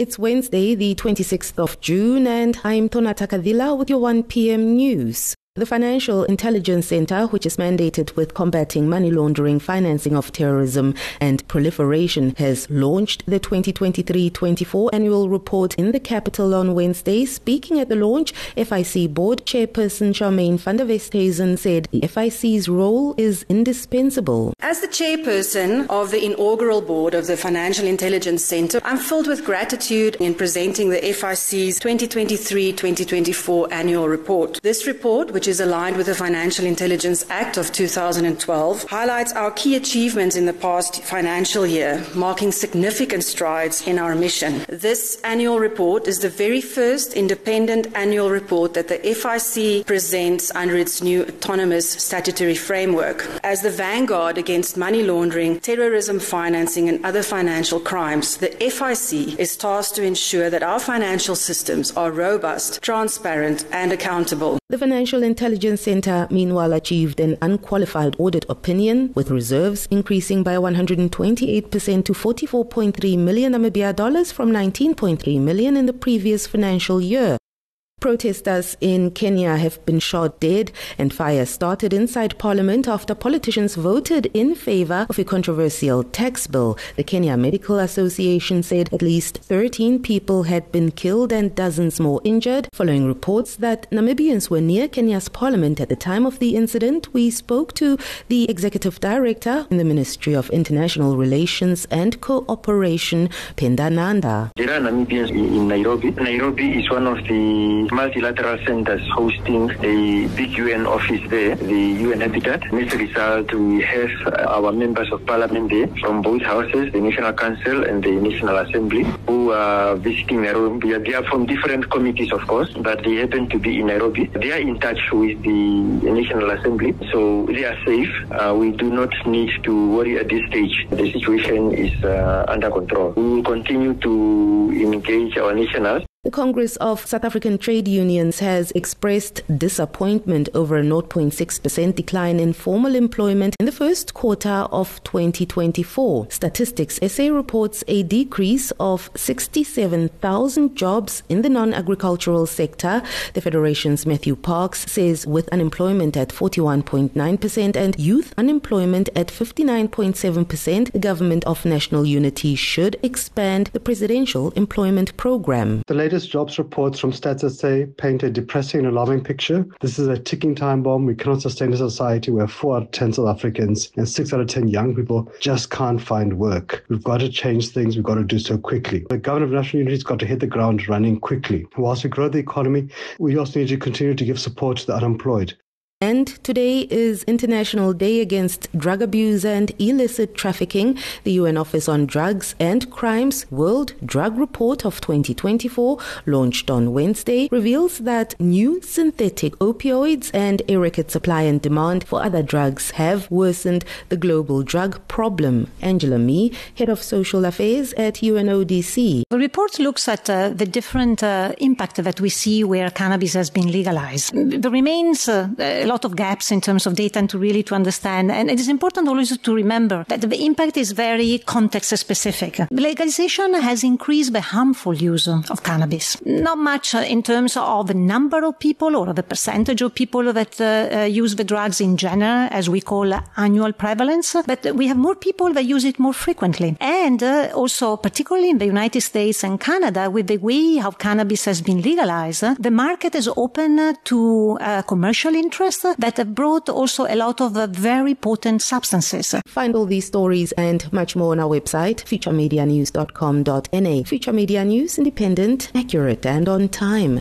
It's Wednesday, the 26th of June, and I'm Tonata Kadila with your 1 p.m. news. The Financial Intelligence Center, which is mandated with combating money laundering, financing of terrorism and proliferation, has launched the 2023-24 annual report in the capital on Wednesday. Speaking at the launch, FIC Board Chairperson Charmaine van der Westhuizen said the FIC's role is indispensable. As the chairperson of the inaugural board of the Financial Intelligence Center, I'm filled with gratitude in presenting the FIC's 2023-2024 annual report. This report, which is aligned with the Financial Intelligence Act of 2012, highlights our key achievements in the past financial year, marking significant strides in our mission. This annual report is the very first independent annual report that the FIC presents under its new autonomous statutory framework. As the vanguard against money laundering, terrorism financing and other financial crimes, the FIC is tasked to ensure that our financial systems are robust, transparent and accountable. The Financial Intelligence Center, meanwhile, achieved an unqualified audit opinion, with reserves increasing by 128% to 44.3 million Namibia dollars from 19.3 million in the previous financial year. Protesters in Kenya have been shot dead, and fire started inside Parliament after politicians voted in favor of a controversial tax bill. The Kenya Medical Association said at least 13 people had been killed and dozens more injured, following reports that Namibians were near Kenya's Parliament at the time of the incident. We spoke to the Executive Director in the Ministry of International Relations and Cooperation, Penda Nanda. There are Namibians in Nairobi. Nairobi is one of the multilateral centers hosting a big UN office there, the UN Habitat. As a result, we have our members of parliament there from both houses, the National Council and the National Assembly, who are visiting Nairobi. They are from different committees, of course, but they happen to be in Nairobi. They are in touch with the National Assembly, so they are safe. We do not need to worry at this stage. The situation is under control. We will continue to engage our nationals. The Congress of South African Trade Unions has expressed disappointment over a 0.6% decline in formal employment in the first quarter of 2024. Statistics SA reports a decrease of 67,000 jobs in the non-agricultural sector. The Federation's Matthew Parks says with unemployment at 41.9% and youth unemployment at 59.7%, the Government of National Unity should expand the Presidential Employment Program. The latest jobs reports from Stats SA paint a depressing and alarming picture. This is a ticking time bomb. We cannot sustain a society where 4 out of 10 South Africans and 6 out of 10 young people just can't find work. We've got to change things. We've got to do so quickly. The Government of National Unity has got to hit the ground running quickly. Whilst we grow the economy, we also need to continue to give support to the unemployed. And today is International Day Against Drug Abuse and Illicit Trafficking. The UN Office on Drugs and Crimes World Drug Report of 2024, launched on Wednesday, reveals that new synthetic opioids and a record supply and demand for other drugs have worsened the global drug problem. Angela Mee, Head of Social Affairs at UNODC. The report looks at the different impact that we see where cannabis has been legalized. There remains a lot of gaps in terms of data and to understand. And it is important always to remember that the impact is very context specific. Legalization has increased the harmful use of cannabis. Not much in terms of the number of people or the percentage of people that use the drugs in general, as we call annual prevalence, but we have more people that use it more frequently. And also, particularly in the United States and Canada, with the way how cannabis has been legalized, the market is open to commercial interest that have brought also a lot of very potent substances. Find all these stories and much more on our website, futuremedianews.com.na. Future Media News, independent, accurate and on time.